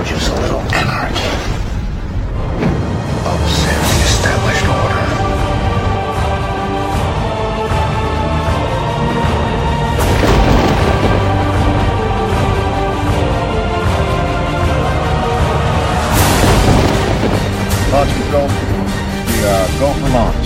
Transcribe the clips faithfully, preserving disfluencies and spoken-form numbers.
introduce a little anarchy, upset the established order. Launch control. We uh, go for launch.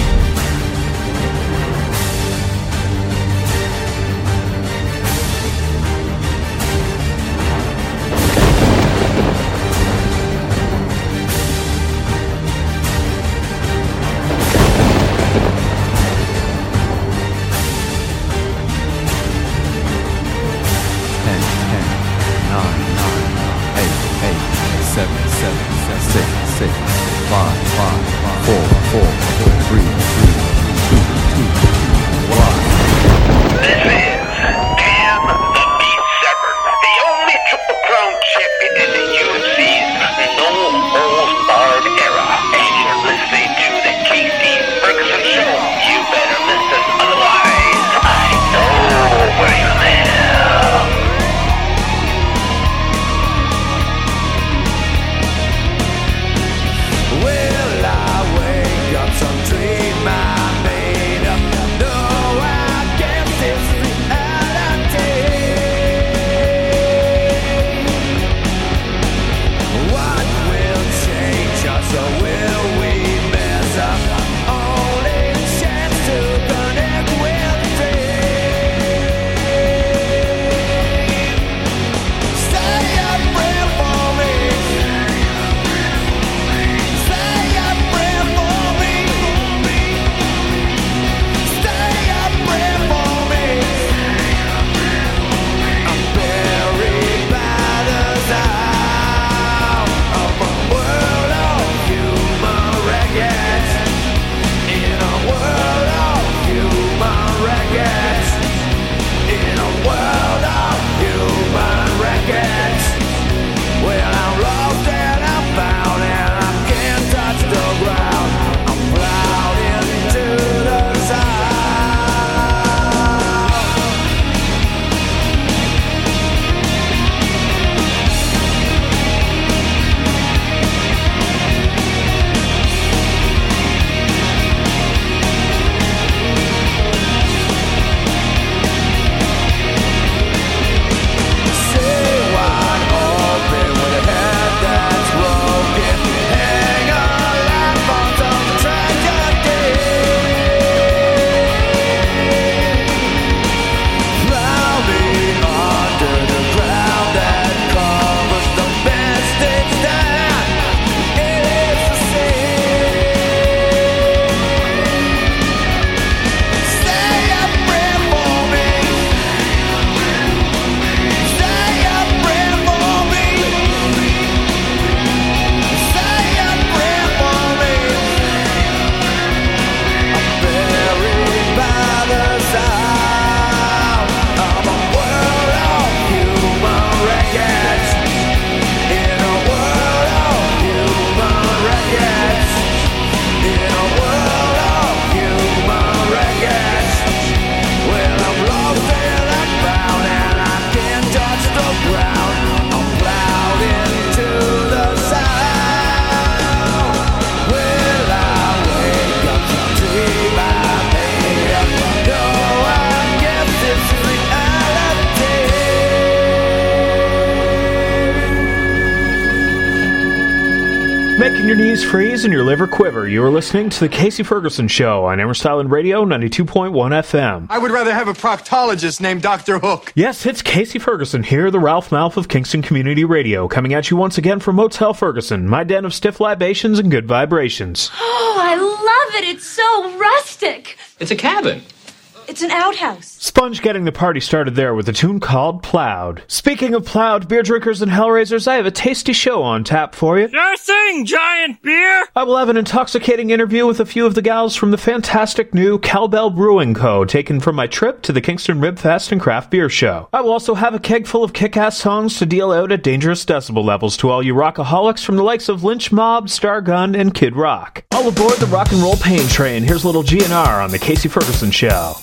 Making your knees freeze and your liver quiver. You are listening to The Casey Ferguson Show on Amherst Island Radio, ninety-two point one F M. I would rather have a proctologist named Doctor Hook. Yes, it's Casey Ferguson here, the Ralph Malph of Kingston Community Radio, coming at you once again from Motel Ferguson, my den of stiff libations and good vibrations. Oh, I love it. It's so rustic. It's a cabin. It's an outhouse. Sponge getting the party started there with a tune called Plowed. Speaking of plowed beer drinkers and hellraisers, I have a tasty show on tap for you. Sure thing, giant beer! I will have an intoxicating interview with a few of the gals from the fantastic new Cowbell Brewing Co., taken from my trip to the Kingston Rib Fest and Craft Beer Show. I will also have a keg full of kick-ass songs to deal out at dangerous decibel levels to all you rockaholics from the likes of Lynch Mob, Stargun, and Kid Rock. All aboard the rock and roll pain train. Here's a little G N R on The Casey Ferguson Show.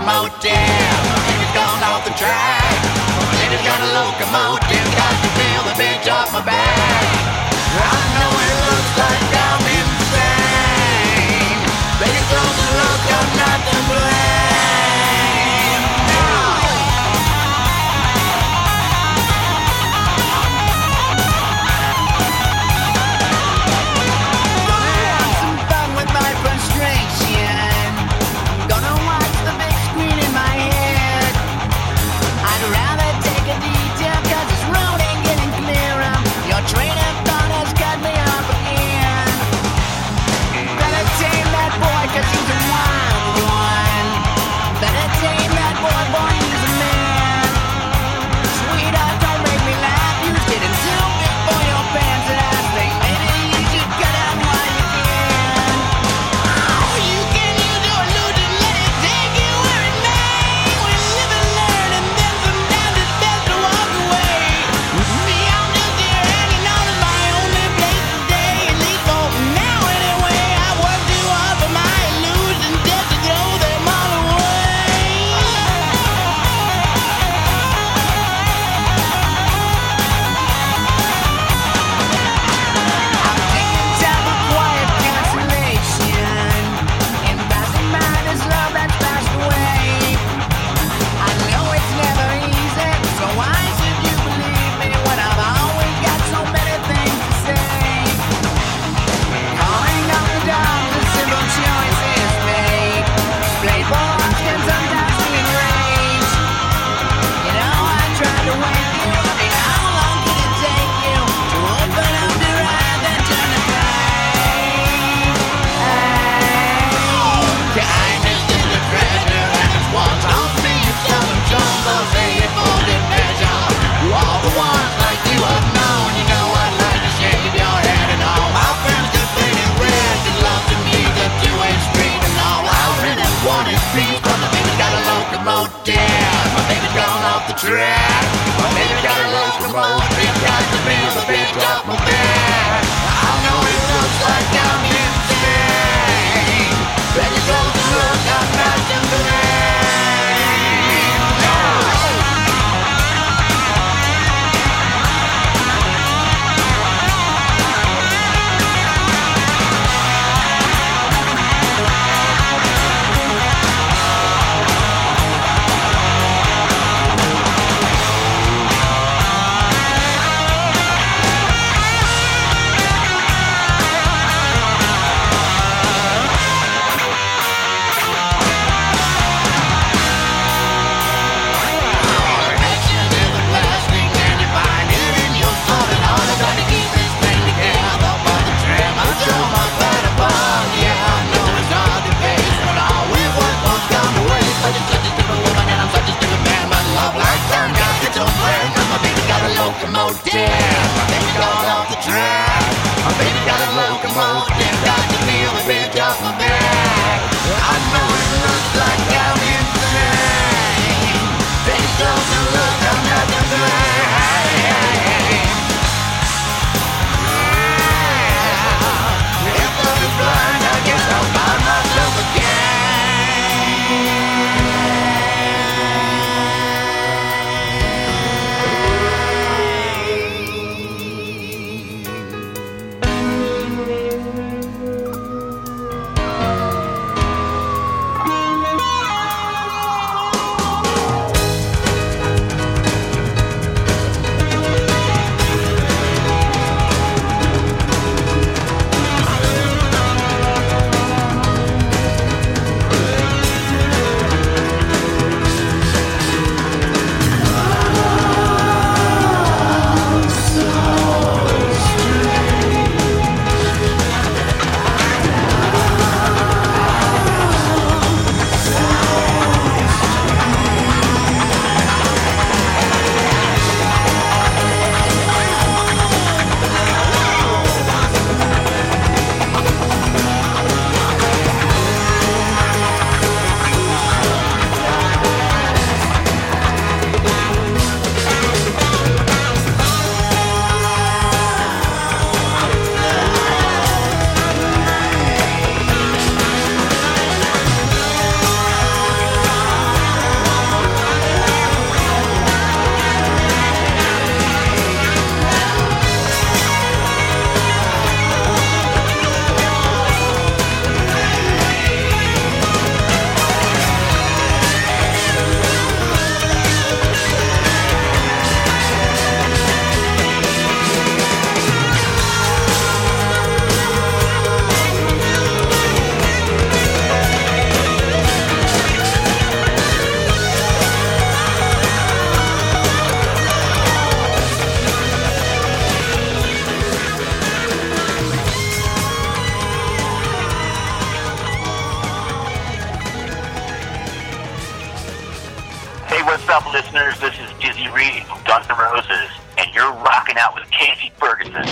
locomotive. Baby's gone off the track. Baby's got a locomotive. Got to feel the beat off my back. I know it looks like I'm insane. Baby, close the look, got nothing to blame. Track. My baby got a locomotive, got to feel the beat off my back. I know it looks like I'm insane. Baby, close the look, I'm not to blame. What's up, listeners? This is Dizzy Reed from Guns N' Roses, and you're rocking out with Casey Ferguson.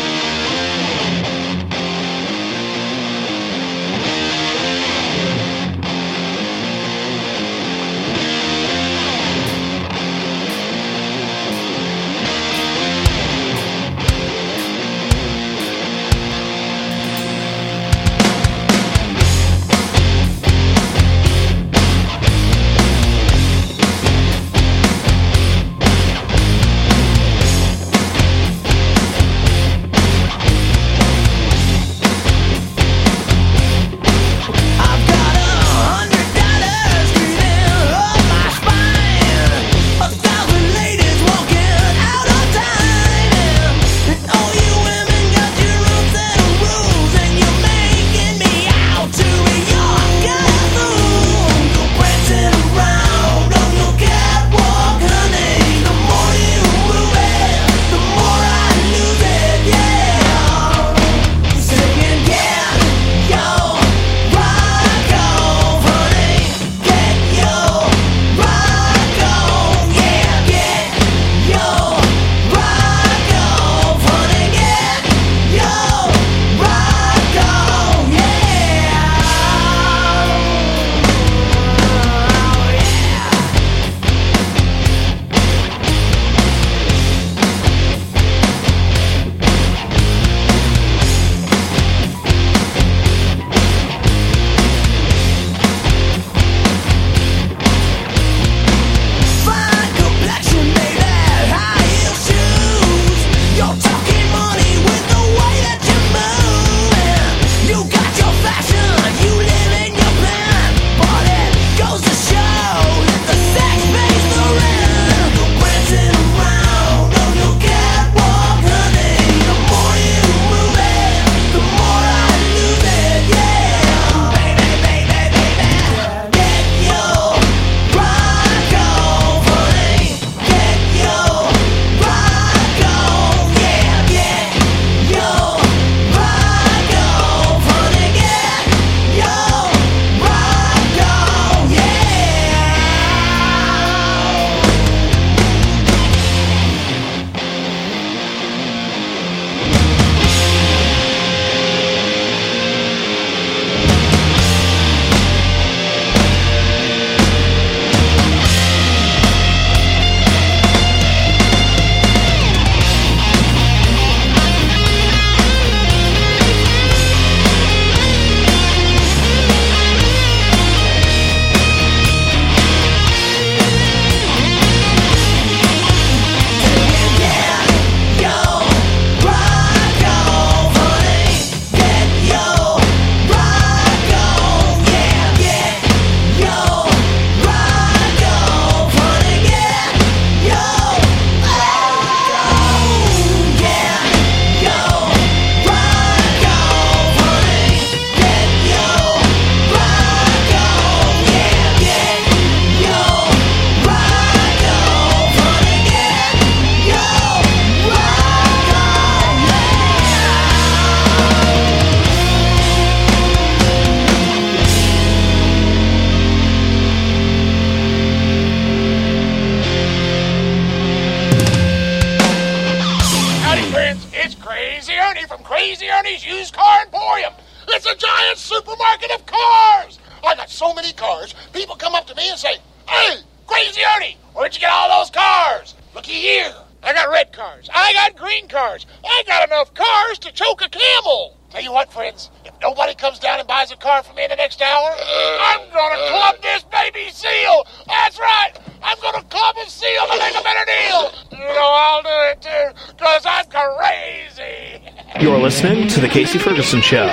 You're listening to The Casey Ferguson Show.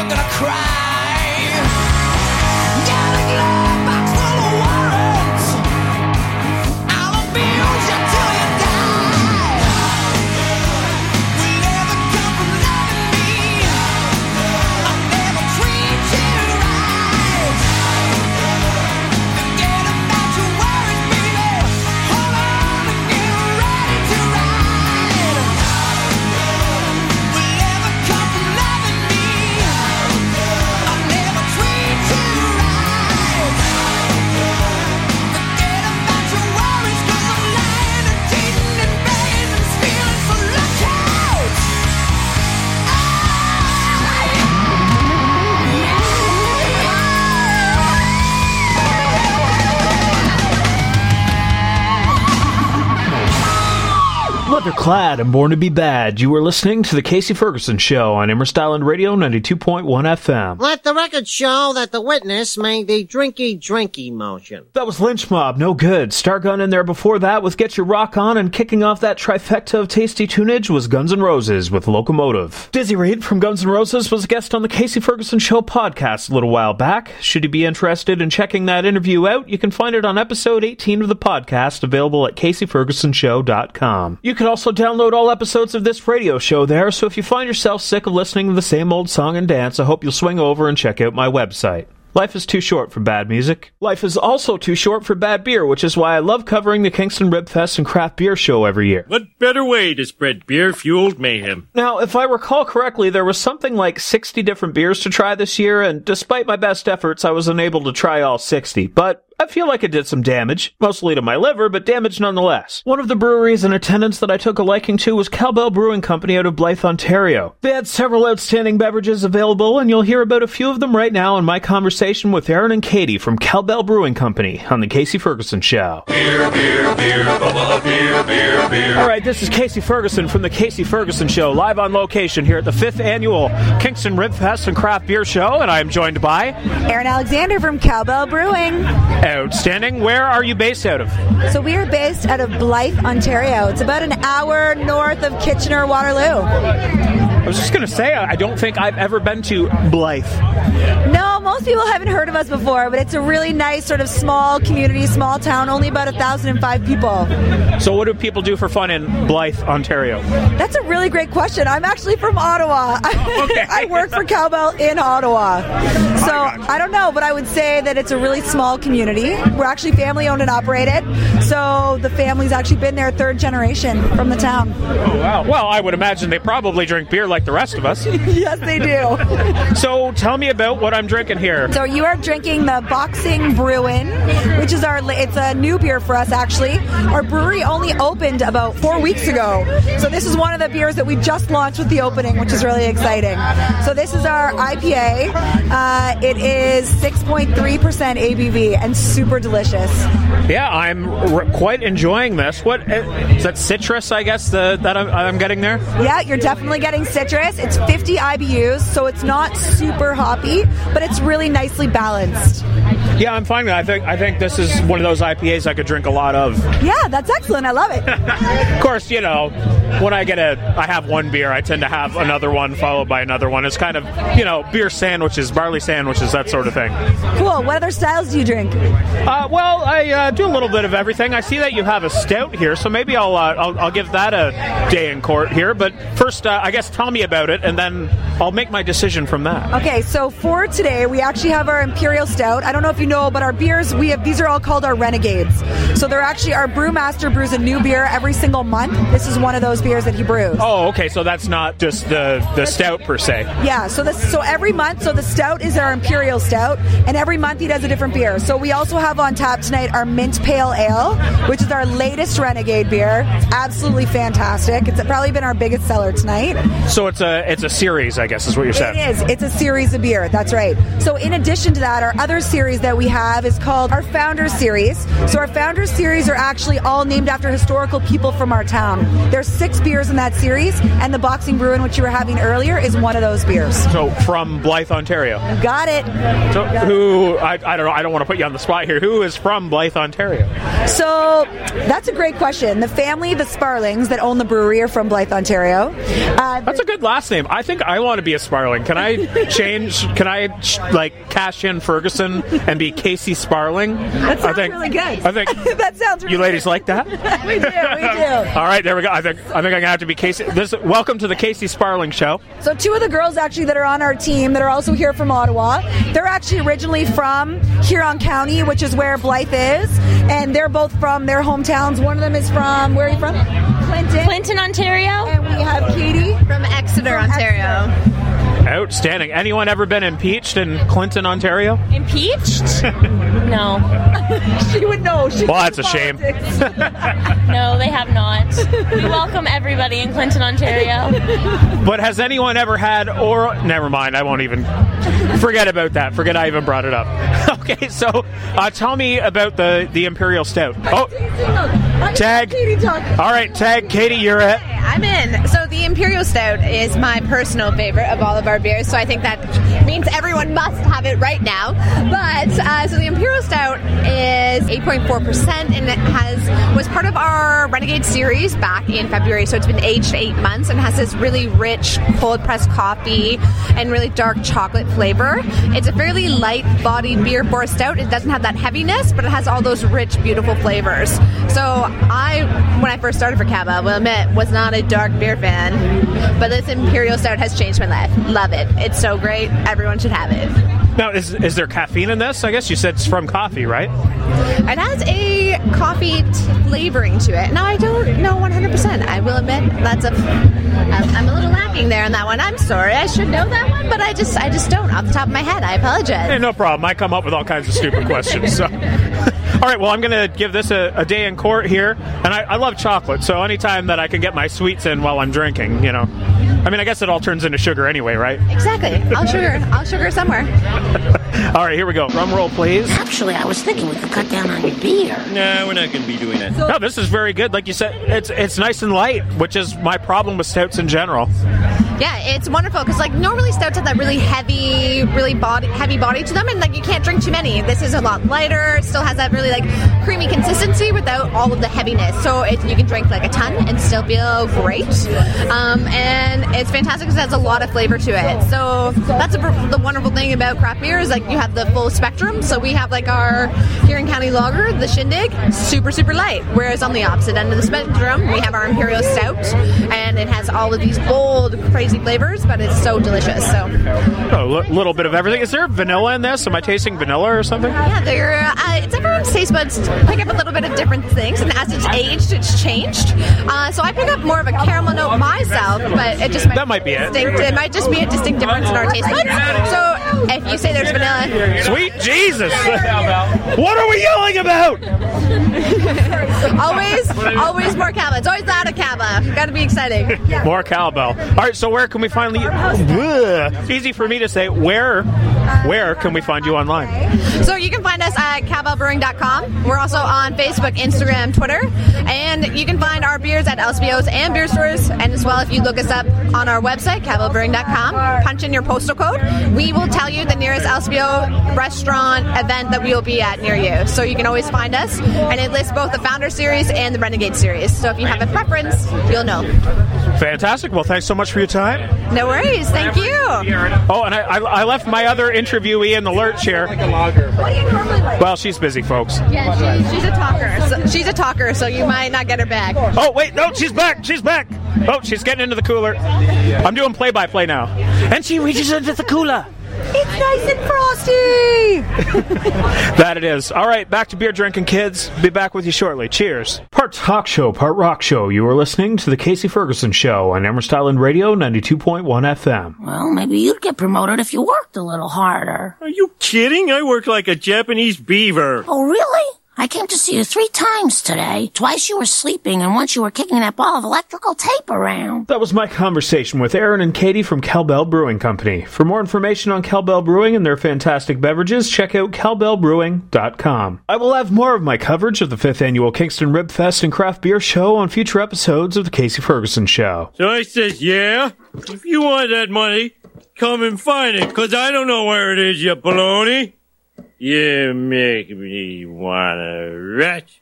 gonna cry. Got a glove box full of warrants. I'll abuse you till you die. Will never come from loving me. I'll never treat you right. Forget about your worries, baby. Hold on and get ready to ride. Will never come from loving me. I'll never treat you right. Forget about your worries, 'cause I'm lying and cheating and begging and stealing, so look out. Leather-clad and born to be bad, you were listening to The Casey Ferguson Show on Amherst Island Radio ninety-two point one F M. Let the record show that the witness made the drinky-drinky motion. That was Lynch Mob, no good. Stargun in there before that with Get Your Rock On, and kicking off that trifecta of tasty tunage was Guns N' Roses with Locomotive. Dizzy Reed from Guns N' Roses was a guest on the Casey Ferguson Show podcast a little while back. Should you be interested in checking that interview out, you can find it on episode eighteen of the podcast, available at casey ferguson show dot com. You can also download all episodes of this radio show there, so if you find yourself sick of listening to the same old song and dance, I hope you'll swing over and check out my website. Life is too short for bad music. Life is also too short for bad beer, which is why I love covering the Kingston Rib Fest and Craft Beer Show every year. What better way to spread beer-fueled mayhem? Now, if I recall correctly, there was something like sixty different beers to try this year, and despite my best efforts, I was unable to try all sixty, but I feel like it did some damage, mostly to my liver, but damage nonetheless. One of the breweries in attendance that I took a liking to was Cowbell Brewing Company out of Blythe, Ontario. They had several outstanding beverages available, and you'll hear about a few of them right now in my conversation with Aaron and Katie from Cowbell Brewing Company on The Casey Ferguson Show. Beer, beer, beer, bubba, beer, beer, beer. Alright, this is Casey Ferguson from The Casey Ferguson Show, live on location here at the fifth Annual Kingston Rib Fest and Craft Beer Show, and I am joined by Aaron Alexander from Cowbell Brewing. Outstanding. Where are you based out of? So we are based out of Blythe, Ontario. It's about an hour north of Kitchener-Waterloo. I was just going to say, I don't think I've ever been to Blythe. No, most people haven't heard of us before, but it's a really nice sort of small community, small town, only about one thousand five people. So what do people do for fun in Blythe, Ontario? That's a really great question. I'm actually from Ottawa. Okay. I work for Cowbell in Ottawa. So I don't know, but I would say that it's a really small community. We're actually family owned and operated. So the family's actually been there third generation from the town. Oh, wow. Well, I would imagine they probably drink beer like the rest of us. Yes, they do. So tell me about what I'm drinking here. So you are drinking the Boxing Bruin, which is our, it's a new beer for us actually. Our brewery only opened about four weeks ago. So this is one of the beers that we just launched with the opening, which is really exciting. So this is our I P A. Uh, it is six point three percent A B V and super delicious. Yeah, I'm r- quite enjoying this. What is that, citrus, I guess, the, that I'm, I'm getting there? Yeah, you're definitely getting citrus. It's fifty I B Us, so it's not super hoppy, but it's really nicely balanced. Yeah, I'm fine with it. I think I think this is one of those I P As I could drink a lot of. Yeah, that's excellent. I love it. Of course, you know, when I get a, I have one beer, I tend to have another one followed by another one. It's kind of, you know, beer sandwiches, barley sandwiches, that sort of thing. Cool. What other styles do you drink? Uh, well, I uh, do a little bit of everything. I see that you have a stout here, so maybe I'll uh, I'll, I'll give that a day in court here. But first, uh, I guess tell me about it, and then I'll make my decision from that. Okay, so for today, we actually have our Imperial Stout. I don't know if you know, but our beers, we have these are all called our Renegades. So they're actually, our brewmaster brews a new beer every single month. This is one of those beers that he brews. Oh, okay, so that's not just the, the stout per se. Yeah, so this so every month, so the stout is our Imperial Stout, and every month he does a different beer. So we also have on tap tonight our Mint Pale Ale, which is our latest Renegade beer. It's absolutely fantastic. It's probably been our biggest seller tonight. So it's a it's a series, I guess, is what you're saying. It is. It's a series of beer. That's right. So in addition to that, our other series that we have is called our Founders Series. So our Founders Series are actually all named after historical people from our town. There's six six beers in that series, and the Boxing Bruin, which you were having earlier, is one of those beers. So from Blythe, Ontario. Got it. So who, I, I don't know, I don't want to put you on the spot here. Who is from Blythe, Ontario? So that's a great question. The family, the Sparlings, that own the brewery are from Blythe, Ontario. Uh, That's a good last name. I think I want to be a Sparling. Can I change, can I like cash in Ferguson and be Casey Sparling? That sounds I think, really good. I think that sounds really you ladies good. like that? we do, we do. All right, there we go. I think I think I'm gonna have to be Casey. This, welcome to the Casey Sparling Show. So two of the girls actually that are on our team that are also here from Ottawa, they're actually originally from Huron County, which is where Blythe is, and they're both from their hometowns. One of them is from, where are you from? Clinton. Clinton, Ontario. And we have Katie from Exeter, from Ontario. Exeter. Outstanding. Anyone ever been impeached in Clinton, Ontario? Impeached? No. She would know. She Well, that's a shame. No, they have not. We welcome everybody in Clinton, Ontario. But has anyone ever had, or never mind, I won't even forget about that. Forget I even brought it up. Okay, so uh, tell me about the, the Imperial Stout. Oh, tag. All right, tag. Katie, you're it. I'm in. So the Imperial Stout is my personal favorite of all of our beers, so I think that means everyone must have it right now. But, uh, so the Imperial Stout is eight point four percent, and it has was part of our Renegade series back in February, so it's been aged eight months and has this really rich cold-pressed coffee and really dark chocolate flavor. It's a fairly light-bodied beer for a stout. It doesn't have that heaviness, but it has all those rich, beautiful flavors. So I, when I first started for Caba, I will admit, was not a dark beer fan, but this Imperial Stout has changed my life. Love it. It's so great. Everyone should have it. Now, is is there caffeine in this? I guess you said it's from coffee, right? It has a coffee t- flavoring to it. Now, I don't know one hundred percent. I will admit that's a. I'm, I'm a little lacking there on that one. I'm sorry. I should know that one, but I just I just don't off the top of my head. I apologize. Hey, no problem. I come up with all kinds of stupid questions. So. All right, well, I'm going to give this a, a day in court here, and I, I love chocolate, so anytime that I can get my sweets in while I'm drinking, you know. I mean, I guess it all turns into sugar anyway, right? Exactly. I'll sugar. I'll sugar somewhere. All right, here we go. Drum roll, please. Actually, I was thinking we could cut down on your beer. No, we're not going to be doing that. No, this is very good. Like you said, it's it's nice and light, which is my problem with stouts in general. Yeah, it's wonderful because like normally stouts have that really heavy, really body heavy body to them, and like you can't drink too many. This is a lot lighter. It still has that really like creamy consistency without all of the heaviness. So it, you can drink like a ton and still feel great. Um, and it's fantastic because it has a lot of flavor to it. So that's a, the wonderful thing about craft beer is like you have the full spectrum. So we have like our Huron County Lager, the Shindig, super super light. Whereas on the opposite end of the spectrum, we have our Imperial Stout, and it has all of these bold, crazy flavors, but it's so delicious. So a l- little bit of everything. Is there vanilla in this? Am I tasting vanilla or something? Yeah, there. Uh, it's everyone's taste buds pick up a little bit of different things, and as it's aged, it's changed. Uh, so I pick up more of a caramel note myself, but it just might that might be it. Distinct, it might just be a distinct difference in our taste buds. So if you say there's vanilla, sweet Jesus, what are we yelling about? always, always more Caba. It's always loud at Caba. Got to be exciting. More cowbell. All right, so where can we find you? It's easy for me to say. Where, where can we find you online? So you can find us at cowbell brewing dot com. We're also on Facebook, Instagram, Twitter, and you can find our beers at L S B Os and beer stores. And as well, if you look us up on our website, cowbell brewing dot com, punch in your postal code, we will tell you the nearest L S B O restaurant event that we will be at near you. So you can always find us, and it lists both the Founder Series and the Renegade Series. So if you have a preference, you'll know. Fantastic. Well, thanks so much for your time. No worries. Thank you. Oh, and I, I, I left my other interviewee in the lurch here. Well, she's busy, folks. Yeah, she, she's a talker. So, she's a talker, so you might not get her back. Oh, wait, no, she's back. She's back. Oh, she's getting into the cooler. I'm doing play-by-play now. And she reaches into the cooler. It's nice and frosty! That it is. All right, back to beer drinking, kids. Be back with you shortly. Cheers. Part talk show, part rock show. You are listening to the Casey Ferguson Show on Amherst Island Radio, ninety-two point one F M. Well, maybe you'd get promoted if you worked a little harder. Are you kidding? I work like a Japanese beaver. Oh, really? I came to see you three times today. Twice you were sleeping, and once you were kicking that ball of electrical tape around. That was my conversation with Aaron and Katie from Cowbell Brewing Company. For more information on Cowbell Brewing and their fantastic beverages, check out cowbell brewing dot com. I will have more of my coverage of the fifth Annual Kingston Rib Fest and Craft Beer Show on future episodes of The Casey Ferguson Show. So I says, yeah, if you want that money, come and find it, because I don't know where it is, you baloney. You make me wanna retch.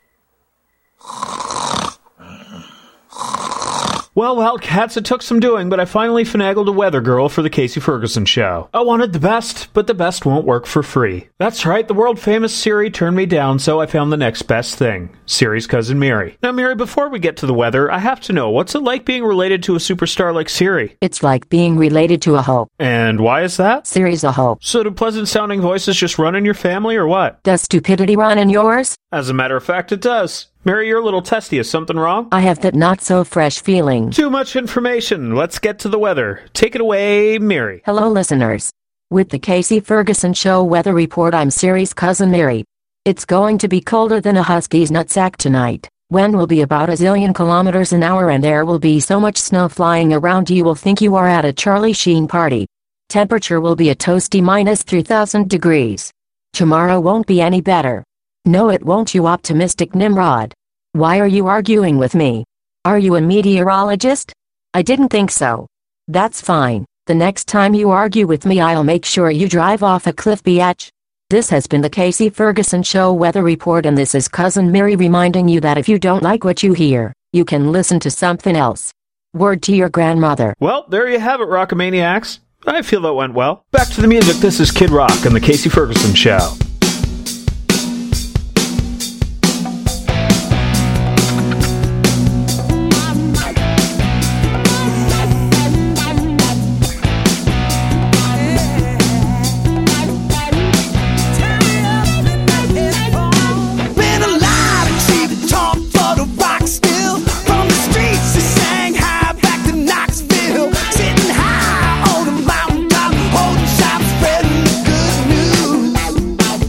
Well, Wildcats, it took some doing, but I finally finagled a weather girl for the Casey Ferguson Show. I wanted the best, but the best won't work for free. That's right, the world-famous Siri turned me down, so I found the next best thing. Siri's cousin Mary. Now, Mary, before we get to the weather, I have to know, what's it like being related to a superstar like Siri? It's like being related to a hope. And why is that? Siri's a hope. So do pleasant-sounding voices just run in your family, or what? Does stupidity run in yours? As a matter of fact, it does. Mary, you're a little testy. Is something wrong? I have that not-so-fresh feeling. Too much information. Let's get to the weather. Take it away, Mary. Hello, listeners. With the Casey Ferguson Show weather report, I'm Siri's cousin Mary. It's going to be colder than a husky's nutsack tonight. Wind will be about a zillion kilometers an hour and there will be so much snow flying around you will think you are at a Charlie Sheen party. Temperature will be a toasty minus three thousand degrees. Tomorrow won't be any better. No, it won't, you optimistic Nimrod. Why are you arguing with me? Are you a meteorologist? I didn't think so. That's fine. The next time you argue with me, I'll make sure you drive off a cliff, biatch. This has been the Casey Ferguson Show weather report, and this is Cousin Mary reminding you that if you don't like what you hear, you can listen to something else. Word to your grandmother. Well, there you have it, Rockamaniacs. I feel that went well. Back to the music. This is Kid Rock and the Casey Ferguson Show. Spreading the good news.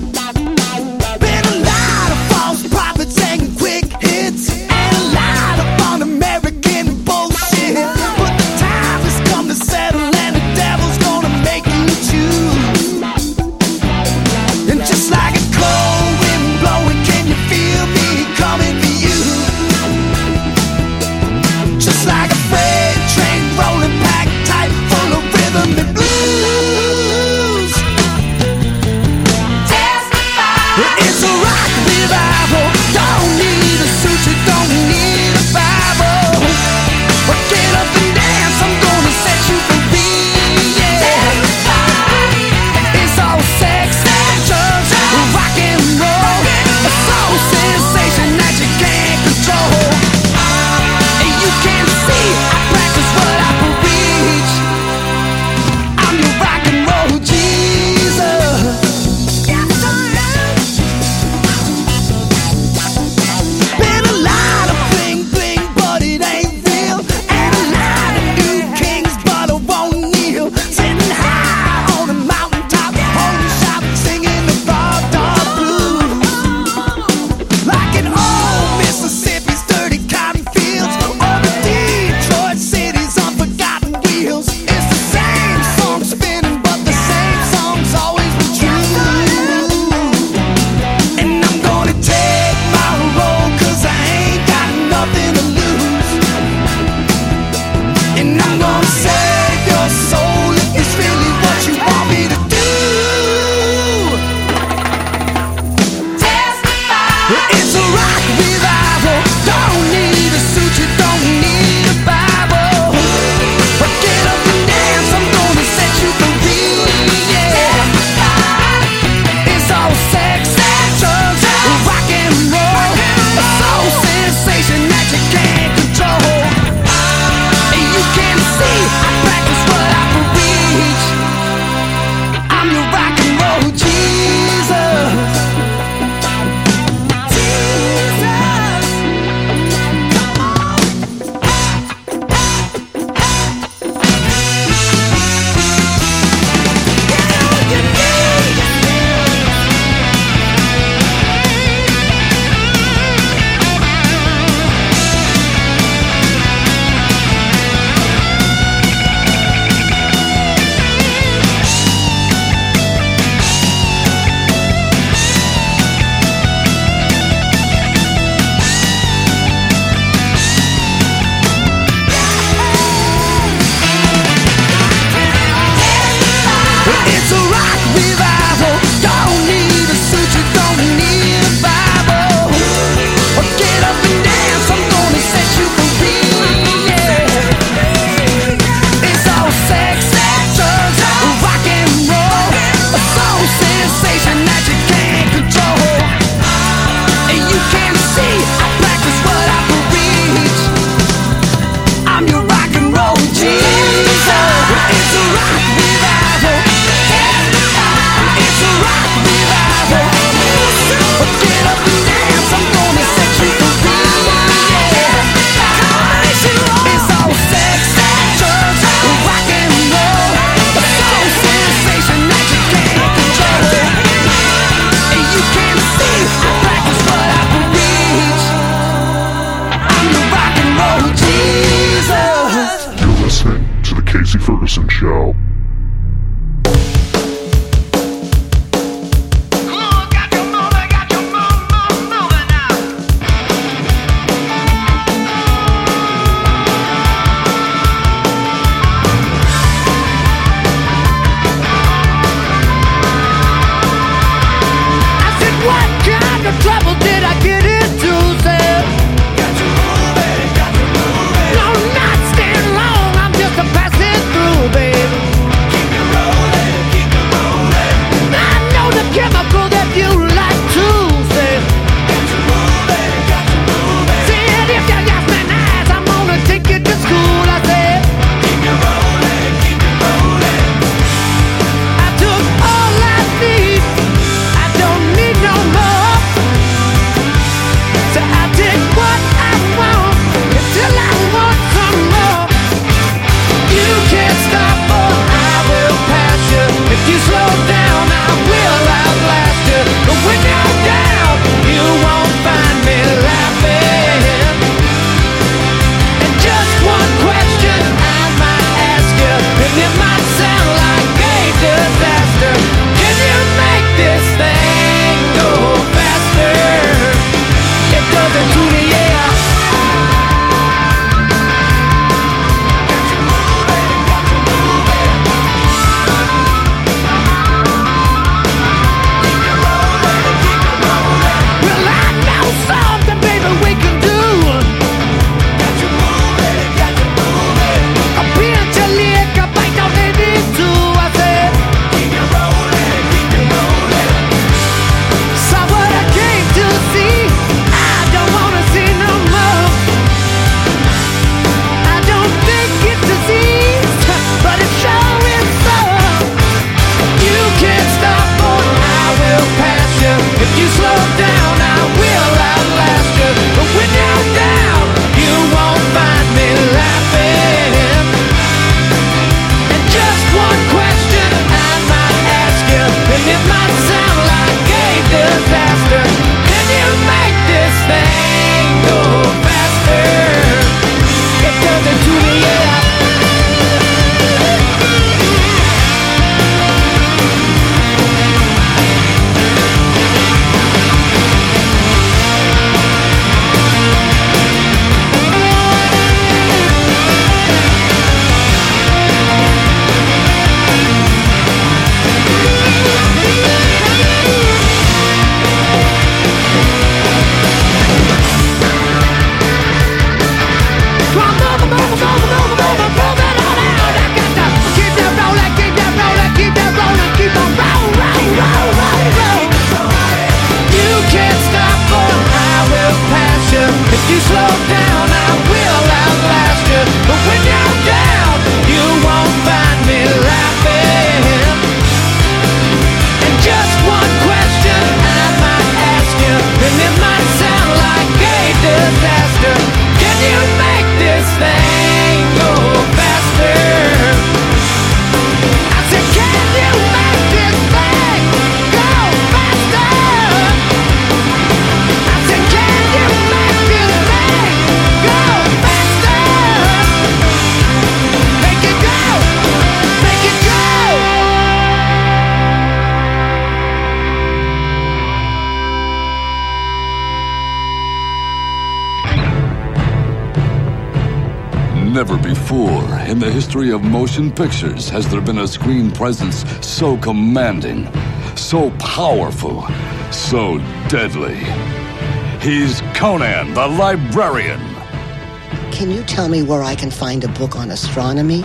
Never before in the history of motion pictures has there been a screen presence so commanding, so powerful, so deadly. He's Conan the Librarian. Can you tell me where I can find a book on astronomy?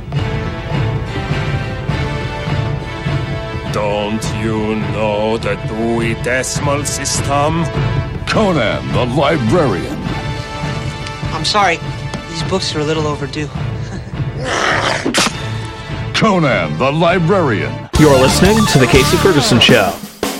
Don't you know the Dewey Decimal System? Conan the Librarian. I'm sorry. These books are a little overdue. Conan the Librarian. You're listening to The Casey Ferguson Show.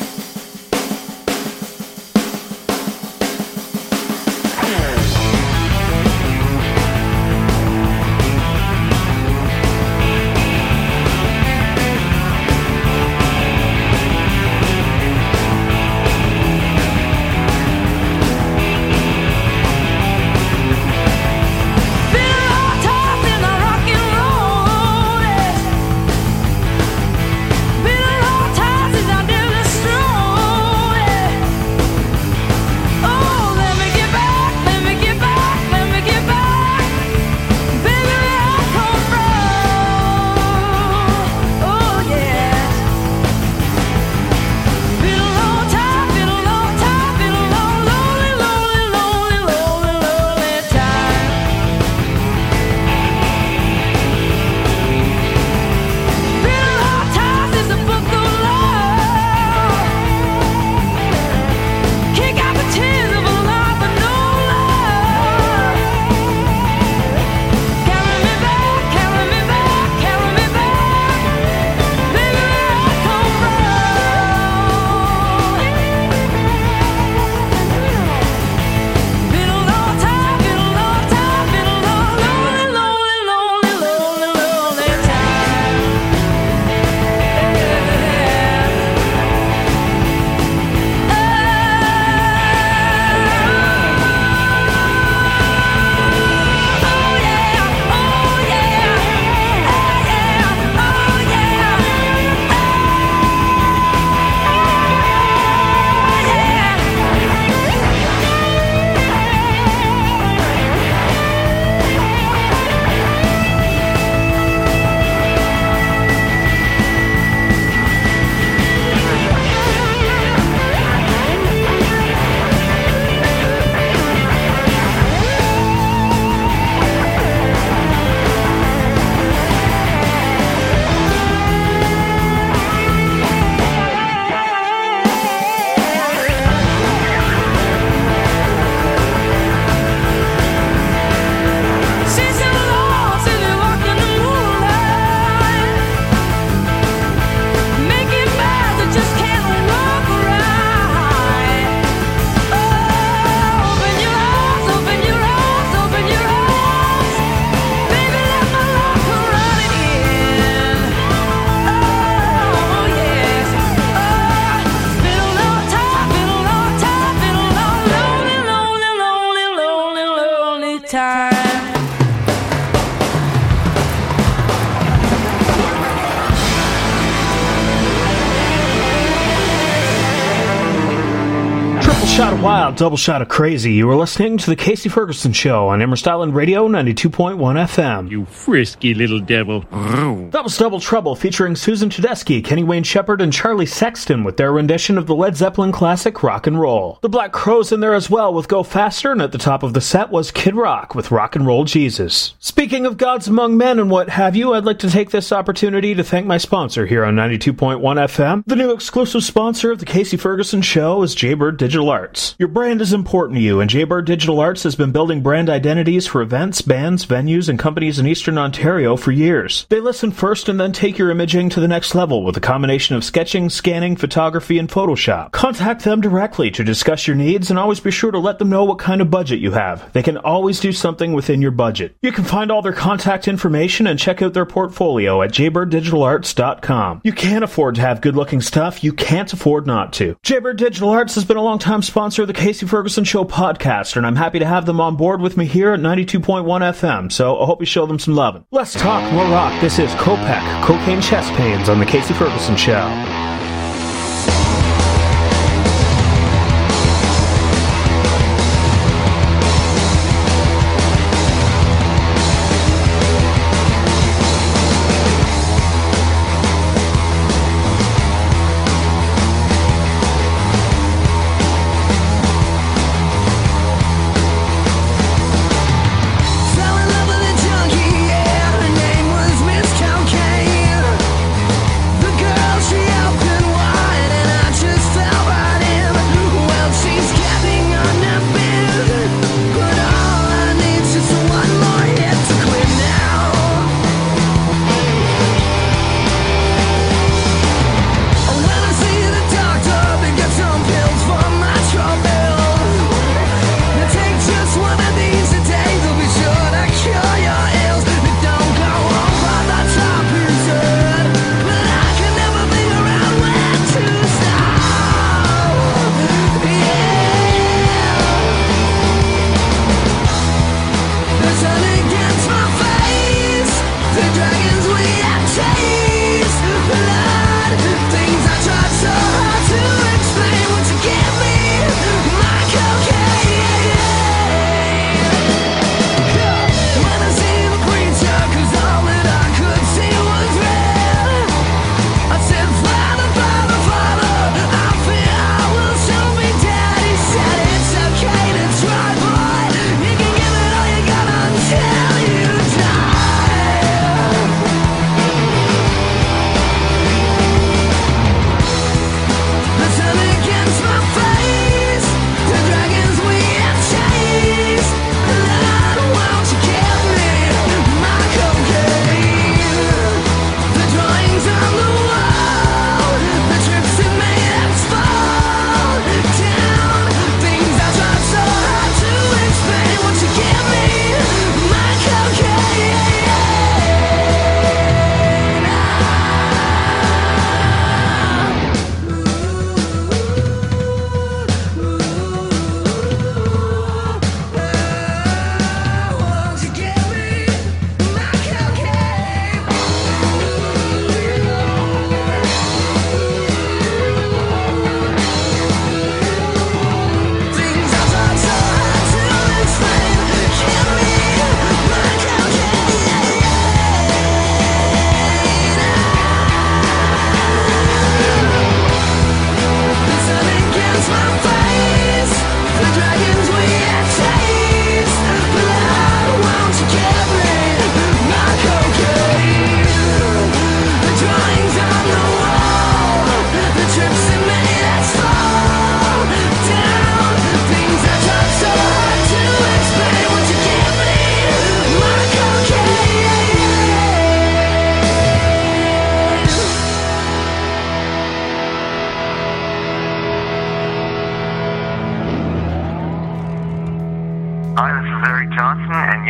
Shot of wild, double shot of crazy. You were listening to The Casey Ferguson Show on Amherst Island Radio ninety-two point one F M. You frisky little devil. That was Double Trouble featuring Susan Tedeschi, Kenny Wayne Shepherd, and Charlie Sexton with their rendition of the Led Zeppelin classic Rock and Roll. The Black Crowes in there as well with Go Faster, and at the top of the set was Kid Rock with Rock and Roll Jesus. Speaking of gods among men and what have you, I'd like to take this opportunity to thank my sponsor here on ninety-two point one F M. The new exclusive sponsor of The Casey Ferguson Show is Jaybird Digital Arts. Your brand is important to you, and Jaybird Digital Arts has been building brand identities for events, bands, venues, and companies in Eastern Ontario for years. They listen first and then take your imaging to the next level with a combination of sketching, scanning, photography, and Photoshop. Contact them directly to discuss your needs, and always be sure to let them know what kind of budget you have. They can always do something within your budget. You can find all their contact information and check out their portfolio at jaybird digital arts dot com. You can't afford to have good-looking stuff. You can't afford not to. Jaybird Digital Arts has been a long-time sponsor of the Casey Ferguson Show podcast, and I'm happy to have them on board with me here at ninety-two point one F M, so I hope you show them some loving. Let's talk more rock. This is Kopech, Cocaine Chest Pains on the Casey Ferguson Show.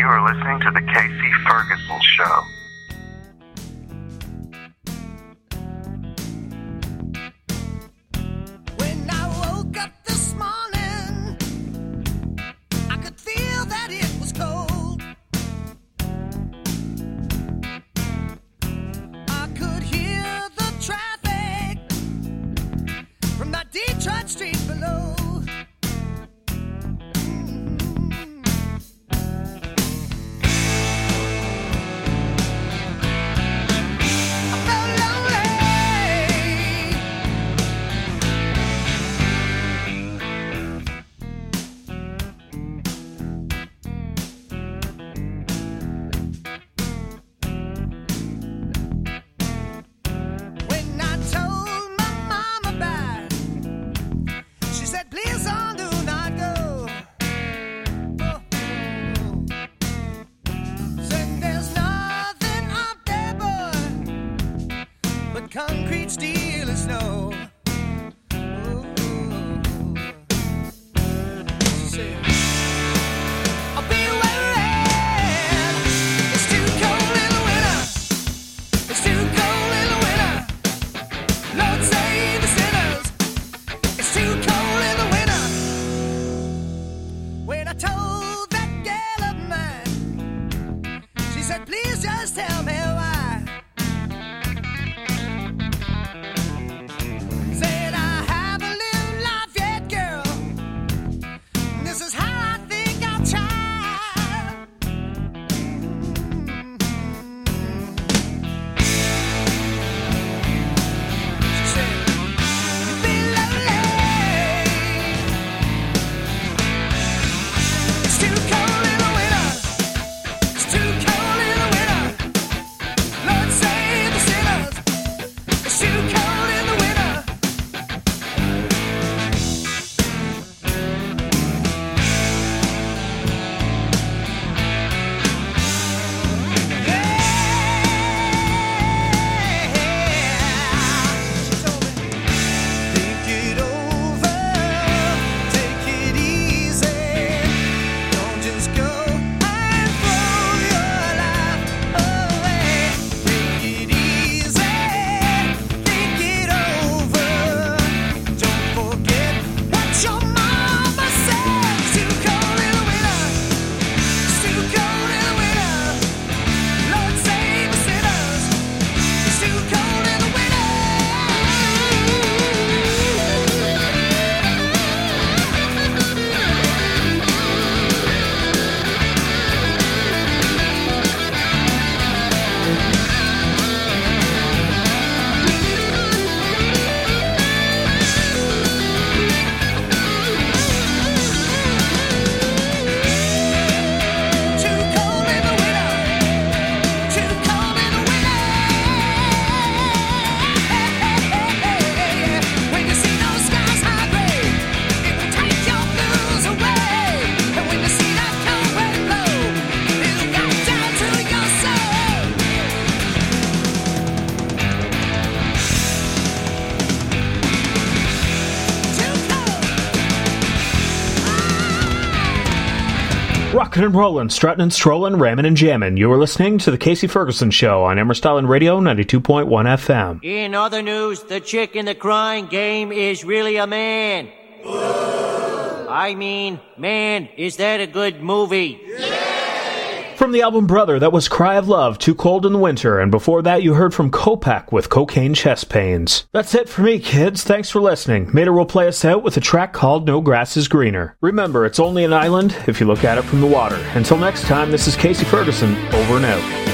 you are listening to The Casey Ferguson Show. When I woke up this morning, I could feel that it was cold. I could hear the traffic from that Detroit street below. Concrete, steel, and snow. Ooh. She said, I'll be worried. It's too cold in the winter. It's too cold in the winter. Lord save the sinners. It's too cold in the winter. When I told that girl of mine, she said, please just tell me why. Rockin' and rollin', struttin' and strollin', rammin' and jammin'. You are listening to The Casey Ferguson Show on Amherst Island Radio, ninety-two point one F M. In other news, the chick in the crying game is really a man. I mean, man, is that a good movie? From the album Brother, that was Cry of Love, Too Cold in the Winter, and before that you heard from Copac with Cocaine Chest Pains. That's it for me, kids. Thanks for listening. Mater will play us out with a track called No Grass is Greener. Remember, it's only an island if you look at it from the water. Until next time, this is Casey Ferguson, over and out.